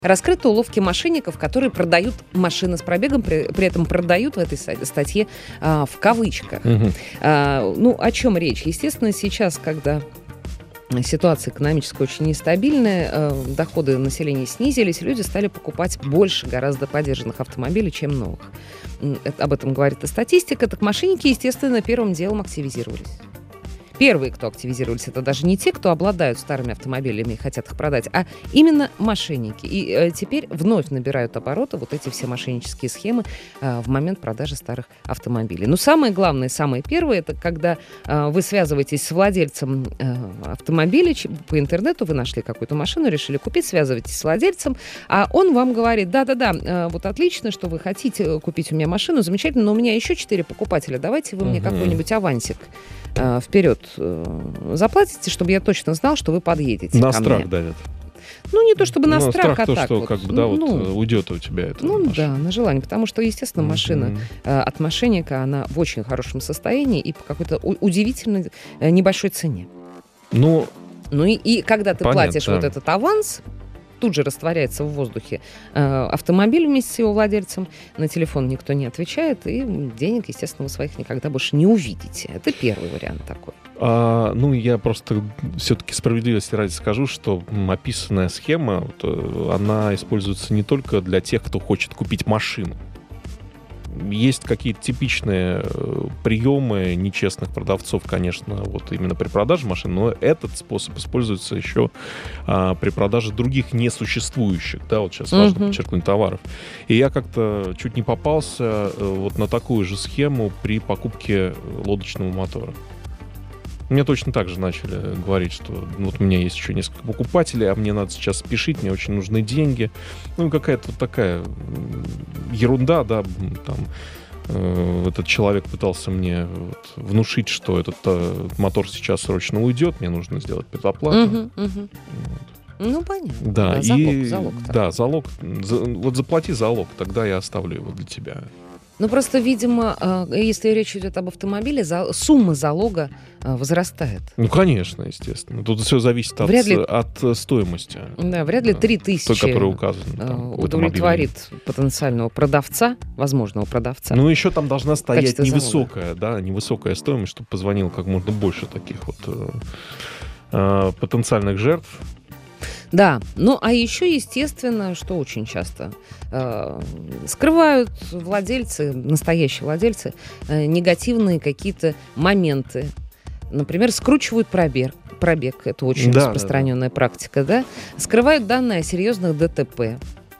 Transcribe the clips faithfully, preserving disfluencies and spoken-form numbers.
Раскрыты уловки мошенников, которые продают машины с пробегом, при, при этом продают в этой статье а, в кавычках. Угу. А, ну, о чем речь? Естественно, сейчас, когда ситуация экономическая очень нестабильная, э, доходы населения снизились, люди стали покупать больше гораздо подержанных автомобилей, чем новых. Это, об этом говорит и статистика. Так мошенники, естественно, первым делом активизировались. Первые, кто активизировались, это даже не те, кто обладают старыми автомобилями и хотят их продать, а именно мошенники. И э, теперь вновь набирают обороты вот эти все мошеннические схемы э, в момент продажи старых автомобилей. Но самое главное, самое первое, это когда э, вы связываетесь с владельцем э, автомобиля, по интернету вы нашли какую-то машину, решили купить, связываетесь с владельцем, а он вам говорит: да-да-да, э, вот отлично, что вы хотите купить у меня машину, замечательно, но у меня еще четыре покупателя, давайте вы мне uh-huh. какой-нибудь авансик э, вперед заплатите, чтобы я точно знал, что вы подъедете на ко страх мне. давят. Ну, не то чтобы на ну, страх, страх а то, так что вот. как бы, да, ну, вот уйдет у тебя это. Ну, машина. да, на желание, потому что, естественно, машина mm-hmm. э, от мошенника, она в очень хорошем состоянии и по какой-то у- удивительно э, небольшой цене. Ну, ну и, и когда ты понятно, платишь да. вот этот аванс, тут же растворяется в воздухе э, автомобиль вместе с его владельцем, на телефон никто не отвечает, и денег, естественно, вы своих никогда больше не увидите. Это первый вариант такой. А, ну, я просто все-таки справедливости ради скажу, что описанная схема, вот, она используется не только для тех, кто хочет купить машину. Есть какие-то типичные приемы нечестных продавцов, конечно, вот именно при продаже машин, но этот способ используется еще а, при продаже других несуществующих, да, вот сейчас важно uh-huh. подчеркнуть, товаров. И я как-то чуть не попался вот на такую же схему при покупке лодочного мотора. Мне точно так же начали говорить, что вот у меня есть еще несколько покупателей, а мне надо сейчас спешить, мне очень нужны деньги. Ну, какая-то вот такая ерунда, да, там э, этот человек пытался мне вот внушить, что этот э, мотор сейчас срочно уйдет, мне нужно сделать предоплату. Uh-huh, uh-huh. Вот. Ну, понятно. Да, да, и, залог, залог. Да, залог. За, вот заплати залог, тогда я оставлю его для тебя. Ну, просто, видимо, если речь идет об автомобиле, сумма залога возрастает. Ну, конечно, естественно. Тут все зависит от, ли... от стоимости. Да, вряд ли три тысячи удовлетворит потенциального продавца, возможного продавца. Ну, еще там должна стоять невысокая, да, невысокая стоимость, чтобы позвонило как можно больше таких вот э, потенциальных жертв. Да, ну а еще, естественно, что очень часто э, скрывают владельцы, настоящие владельцы, э, негативные какие-то моменты. Например, скручивают пробег. Пробег, это очень да, распространенная да, да. практика, да? Скрывают данные о серьезных ДТП.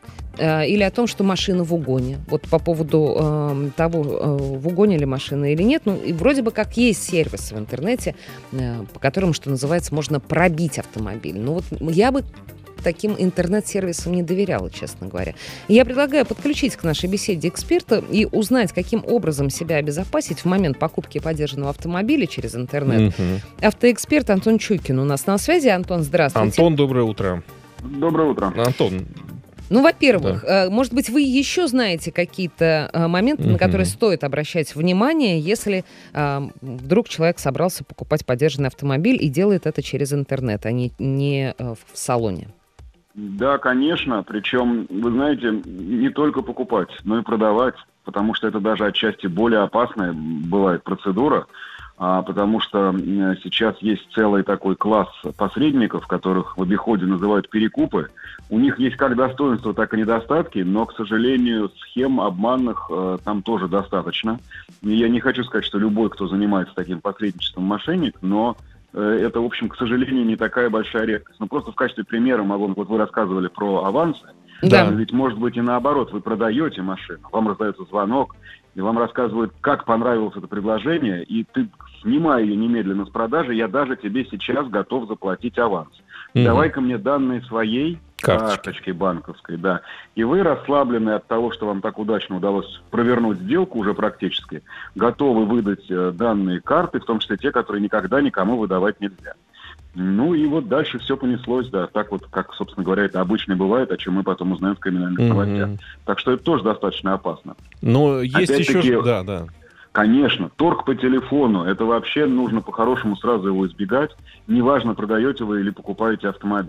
Или о том, что машина в угоне. Вот по поводу э, того, э, в угоне ли машина или нет. Ну, и вроде бы как есть сервисы в интернете, э, по которым, что называется, можно пробить автомобиль. Ну вот я бы таким интернет-сервисам не доверяла, честно говоря. И я предлагаю подключить к нашей беседе эксперта и узнать, каким образом себя обезопасить в момент покупки подержанного автомобиля через интернет. Угу. Автоэксперт Антон Чуйкин у нас на связи. Антон, здравствуйте. Антон, доброе утро. Доброе утро. Антон, Ну, во-первых, да. может быть, вы еще знаете какие-то моменты, uh-huh. на которые стоит обращать внимание, если а, вдруг человек собрался покупать подержанный автомобиль и делает это через интернет, а не, не а, в салоне. Да, конечно. Причем, вы знаете, не только покупать, но и продавать, потому что это даже отчасти более опасная бывает процедура. А, потому что сейчас есть целый такой класс посредников, которых в обиходе называют перекупы. У них есть как достоинства, так и недостатки, но, к сожалению, схем обманных э, там тоже достаточно. И я не хочу сказать, что любой, кто занимается таким посредничеством, мошенник, но э, это, в общем, к сожалению, не такая большая редкость. Ну, просто в качестве примера могу, вот вы рассказывали про авансы. Да. Ведь, может быть, и наоборот, вы продаете машину, вам раздается звонок, и вам рассказывают, как понравилось это предложение, и ты, снимай ее немедленно с продажи, я даже тебе сейчас готов заплатить аванс. Mm-hmm. Давай-ка мне данные своей карточки. карточки банковской, да. И вы, расслабленные от того, что вам так удачно удалось провернуть сделку уже практически, готовы выдать э, данные карты, в том числе те, которые никогда никому выдавать нельзя. Ну и вот дальше все понеслось, да, так вот, как, собственно говоря, это обычно бывает, о чем мы потом узнаем в криминальных mm-hmm. новостях. Так что это тоже достаточно опасно. Но есть Опять-таки, еще... Да, да. Конечно, торг по телефону, это вообще нужно по-хорошему сразу его избегать. Неважно, продаете вы или покупаете автомобиль.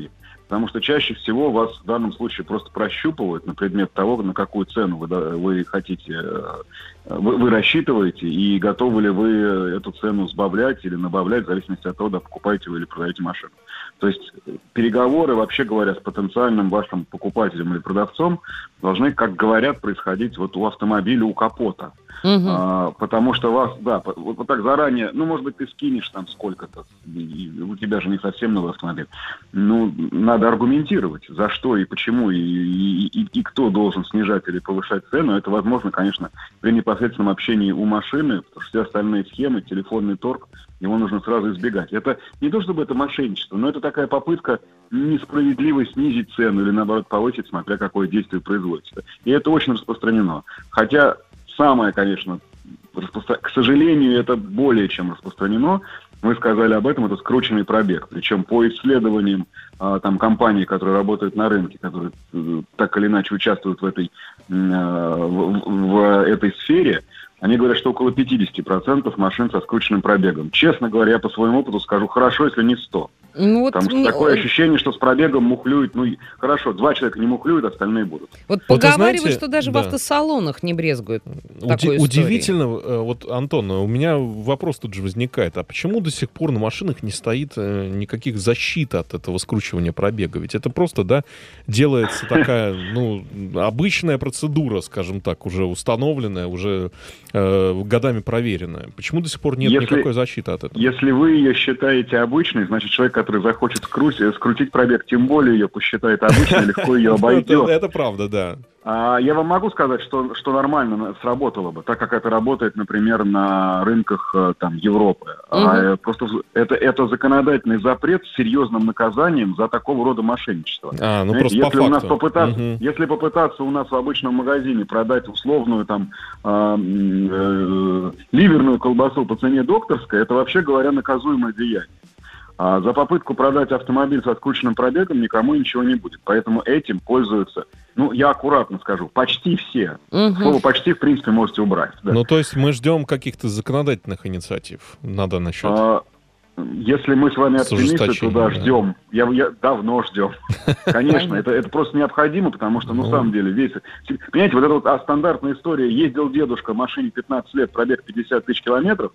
Потому что чаще всего вас в данном случае просто прощупывают на предмет того, на какую цену вы, вы хотите, вы, вы рассчитываете, и готовы ли вы эту цену сбавлять или набавлять, в зависимости от того, да, покупаете вы или продаете машину. То есть переговоры, вообще говоря, с потенциальным вашим покупателем или продавцом должны, как говорят, происходить вот у автомобиля, у капота. Угу. А, потому что вас, да, вот, вот так заранее, ну, может быть, ты скинешь там сколько-то, и у тебя же не совсем новый автомобиль. Ну, надо аргументировать, за что и почему, и, и, и, и кто должен снижать или повышать цену. Это возможно, конечно, при непосредственном общении у машины, потому что все остальные схемы, телефонный торг, его нужно сразу избегать. Это не то, чтобы это мошенничество, но это такая попытка несправедливо снизить цену или, наоборот, повысить, смотря какое действие производится. И это очень распространено. Хотя самое, конечно, распро... к сожалению, это более чем распространено. Мы сказали об этом, это скрученный пробег. Причем по исследованиям а, там, компаний, которые работают на рынке, которые э, так или иначе участвуют в этой, э, в, в этой сфере, они говорят, что около пятьдесят процентов машин со скрученным пробегом. Честно говоря, я по своему опыту скажу, хорошо, если не сто. Ну, вот потому что мне... такое ощущение, что с пробегом мухлюют, ну, хорошо, два человека не мухлюют, остальные будут. Вот поговаривают, вот, что даже да. в автосалонах не брезгуют такой Уди- Удивительно, вот, Антон, у меня вопрос тут же возникает, а почему до сих пор на машинах не стоит никаких защит от этого скручивания пробега? Ведь это просто, да, делается такая, ну, обычная процедура, скажем так, уже установленная, уже э, годами проверенная. Почему до сих пор нет если, никакой защиты от этого? Если вы ее считаете обычной, значит, человек, который захочет скрутить, скрутить пробег, тем более ее посчитает обычной, легко ее обойдет. Это, это правда, да. А, я вам могу сказать, что, что нормально сработало бы, так как это работает, например, на рынках там, Европы. Угу. А, просто это, это законодательный запрет с серьезным наказанием за такого рода мошенничество. А, ну Знаете, просто если по у нас факту. попытаться, угу. Если попытаться у нас в обычном магазине продать условную там э, э, ливерную колбасу по цене докторской, это, вообще говоря, наказуемое деяние. А за попытку продать автомобиль со скрученным пробегом никому ничего не будет. Поэтому этим пользуются, ну, я аккуратно скажу, почти все. Угу. Слово «почти», в принципе, можете убрать. Да. Ну, то есть мы ждем каких-то законодательных инициатив на данный счет? А, если мы с вами оптимисты, то да, ждем. Я, я, давно ждем. Конечно, это, это просто необходимо, потому что, ну, на самом деле, весь... Понимаете, вот эта вот а, стандартная история. Ездил дедушка в машине пятнадцать лет, пробег пятьдесят тысяч километров.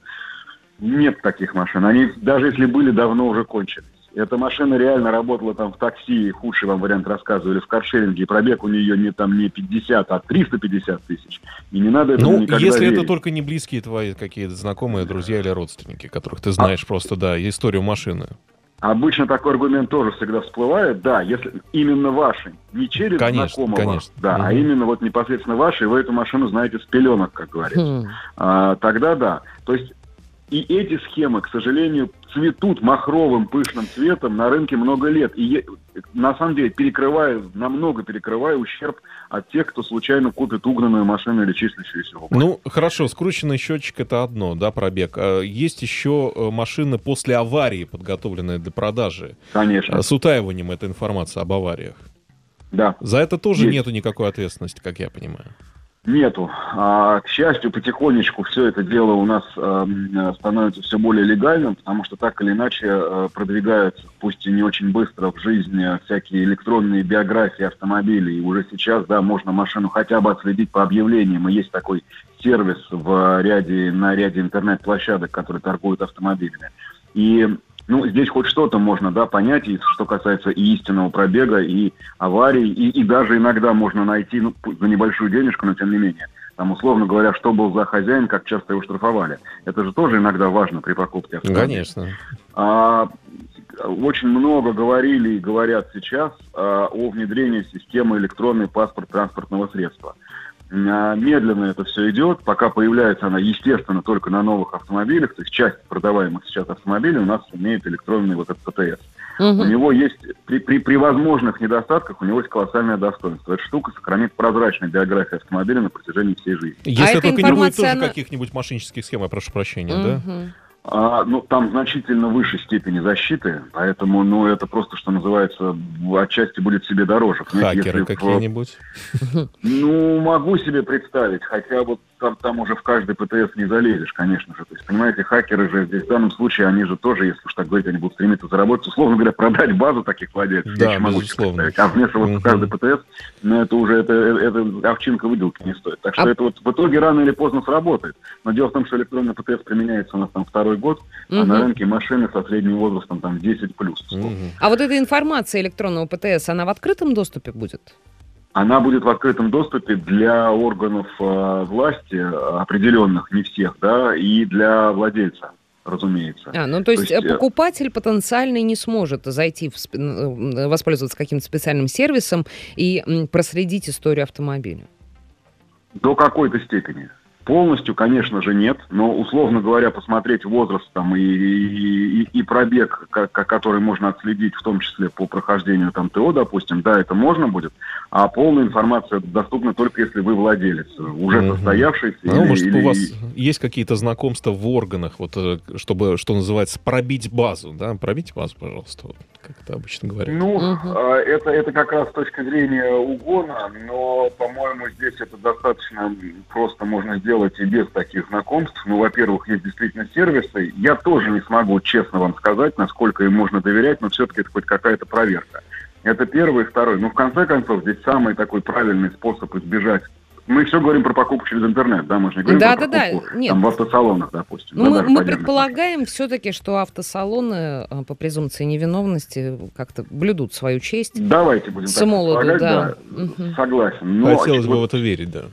Нет таких машин. Они, даже если были, давно уже кончились. Эта машина реально работала там в такси, худший вам вариант рассказывали, в каршеринге, и пробег у нее не там не пятьдесят, а триста пятьдесят тысяч. И не надо этому ну, никогда если верить. Это только не близкие твои какие-то знакомые, друзья или родственники, которых ты знаешь а... просто, да, историю машины. Обычно такой аргумент тоже всегда всплывает, да, если именно ваши, не через конечно, знакомого, конечно. да, угу. а именно вот непосредственно ваши, и вы эту машину знаете с пеленок, как говорится. Хм. А, тогда да. То есть и эти схемы, к сожалению, цветут махровым пышным цветом на рынке много лет. И на самом деле перекрывая, намного перекрывая ущерб от тех, кто случайно купит угнанную машину или числящуюся в угоне. Ну, хорошо, скрученный счетчик — это одно, да, пробег. А есть еще машины после аварии, подготовленные для продажи. Конечно. С утаиванием этой информации об авариях. Да. За это тоже есть. Нету никакой ответственности, как я понимаю. Нету. А, к счастью, потихонечку все это дело у нас э, становится все более легальным, потому что так или иначе э, продвигаются, пусть и не очень быстро, в жизнь всякие электронные биографии автомобилей. И уже сейчас, да, можно машину хотя бы отследить по объявлениям. И есть такой сервис в ряде, на ряде интернет-площадок, которые торгуют автомобилями. И ну, здесь хоть что-то можно, да, понять, и что касается и истинного пробега, и аварий, и, и даже иногда можно найти, ну, за небольшую денежку, но тем не менее, там, условно говоря, что был за хозяин, как часто его штрафовали. Это же тоже иногда важно при покупке автомобиля. Конечно. А, очень много говорили и говорят сейчас а, о внедрении системы электронный паспорт транспортного средства. Медленно это все идет, пока появляется она, естественно, только на новых автомобилях, то есть часть продаваемых сейчас автомобилей у нас имеет электронный вот этот ПТС. Угу. У него есть, при, при, при возможных недостатках, у него есть колоссальное достоинство. Эта штука сохранит прозрачную биографию автомобиля на протяжении всей жизни. Если а только не будет тоже она... каких-нибудь мошеннических схем, я прошу прощения, угу. да? А, ну, там значительно выше степени защиты, поэтому, ну, это просто, что называется, отчасти будет себе дороже. Хакеры какие-нибудь? В... Ну, могу себе представить, хотя вот там, там уже в каждый ПТС не залезешь, конечно же. То есть, понимаете, хакеры же здесь в данном случае, они же тоже, если уж так говорить, они будут стремиться заработать, условно говоря, продать базу таких владельцев. Да, я могу безусловно. А вмешиваться Угу. в каждый ПТС, но это уже это, это овчинка выделки не стоит. Так что А... это вот в итоге рано или поздно сработает. Но дело в том, что электронный ПТС применяется у нас там второй год, угу. а на рынке машины со средним возрастом там десять плюс. Угу. А вот эта информация электронного ПТС, она в открытом доступе будет? Она будет в открытом доступе для органов э, власти, определенных, не всех, да, и для владельца, разумеется. А, ну то есть, то есть покупатель потенциальный не сможет зайти, в, воспользоваться каким-то специальным сервисом и проследить историю автомобиля? До какой-то степени. Полностью, конечно же, нет, но, условно говоря, посмотреть возраст там, и, и, и пробег, как, который можно отследить, в том числе по прохождению там, ТО, допустим, да, это можно будет, а полная информация доступна только если вы владелец, уже mm-hmm. состоявшийся. Ну, или, может, или... у вас есть какие-то знакомства в органах, вот, чтобы, что называется, пробить базу, да? Пробить базу, пожалуйста, вот, как это обычно говорят. Ну, uh-huh. это, это как раз с точки зрения угона, но, по-моему, здесь это достаточно просто можно сделать и без таких знакомств. Ну, во-первых, есть действительно сервисы. Я тоже не смогу честно вам сказать, насколько им можно доверять, но все-таки это хоть какая-то проверка. Это первый и второй. Но в конце концов, здесь самый такой правильный способ избежать. Мы все говорим про покупку через интернет, да, мы же не говорим да, про да, покупку да. Нет. Там, в автосалонах, допустим. Ну, да, мы, мы предполагаем все-таки, что автосалоны по презумпции невиновности как-то блюдут свою честь. Давайте будем с молоду, так да. да. Угу. Согласен. Но, хотелось бы вот, в это верить, да.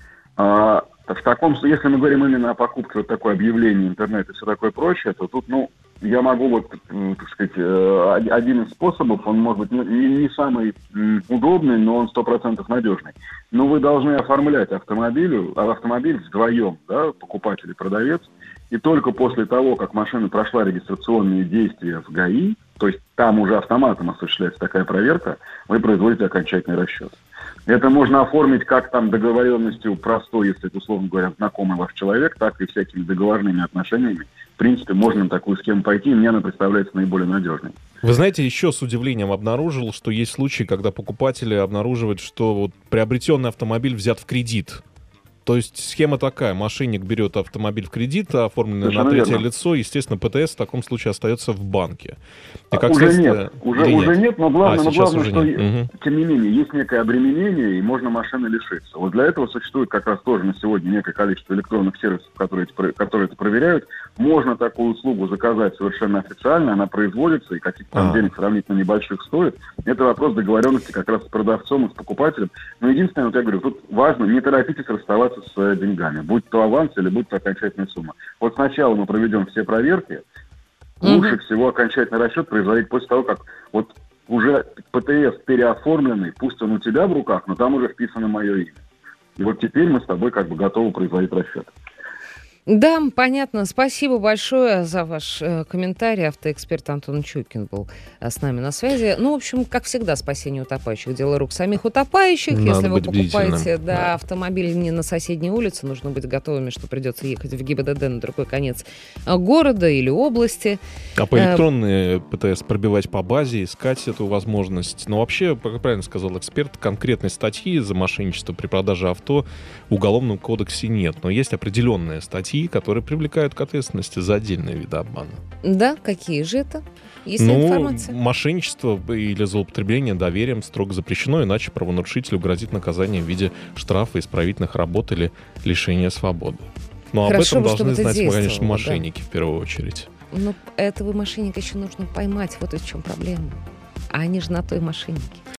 А, в таком, если мы говорим именно о покупке, вот такое объявление, интернет и все такое прочее, то тут, ну, я могу, вот, так сказать, один из способов, он может быть не, не самый удобный, но он сто процентов надежный. Но вы должны оформлять автомобиль, автомобиль вдвоем, да, покупатель и продавец, и только после того, как машина прошла регистрационные действия в ГАИ, то есть там уже автоматом осуществляется такая проверка, вы производите окончательный расчет. Это можно оформить как там договоренностью простой, если это, условно говоря, знакомый ваш человек, так и всякими договорными отношениями. В принципе, можно на такую схему пойти, и мне она представляется наиболее надежной. Вы знаете, еще с удивлением обнаружил, что есть случаи, когда покупатели обнаруживают, что вот приобретенный автомобиль взят в кредит. То есть схема такая: мошенник берет автомобиль в кредит, оформленный Совершенно на третье верно. лицо, естественно, ПТС в таком случае остается в банке. И как уже следствие... нет, уже, уже нет, но главное, а, но главное уже что, нет. Угу. тем не менее, есть некое обременение, и можно машины лишиться. Вот для этого существует как раз тоже на сегодня некое количество электронных сервисов, которые, которые это проверяют. Можно такую услугу заказать совершенно официально, она производится, и каких-то там А. денег сравнительно небольших стоит. Это вопрос договоренности как раз с продавцом и с покупателем. Но единственное, вот я говорю, тут важно, не торопитесь расставаться с деньгами. Будь то аванс или будь то окончательная сумма. Вот сначала мы проведем все проверки, Угу. лучше всего окончательный расчет производить после того, как вот уже ПТС переоформленный, пусть он у тебя в руках, но там уже вписано мое имя. И вот теперь мы с тобой как бы готовы производить расчет. Да, понятно. Спасибо большое за ваш э, комментарий. Автоэксперт Антон Чуйкин был э, с нами на связи. Ну, в общем, как всегда, спасение утопающих — дело рук самих утопающих. Надо Если вы быть покупаете да, да. автомобиль не на соседней улице, нужно быть готовыми, что придется ехать в ГИБДД на другой конец города или области. А по электронной ПТС пробивать по базе, искать эту возможность. Но вообще, как правильно сказал эксперт, конкретной статьи за мошенничество при продаже авто в Уголовном кодексе нет. Но есть определенные статьи, которые привлекают к ответственности за отдельные виды обмана. Да, какие же это? Есть ну, информация? Мошенничество или злоупотребление доверием строго запрещено, иначе правонарушителю грозит наказание в виде штрафа, исправительных работ или лишения свободы. Но Хорошо, об этом должны знать, конечно, действовало, мошенники да. в первую очередь. Но этого мошенника еще нужно поймать. Вот в чем проблема. А они же на той мошенники.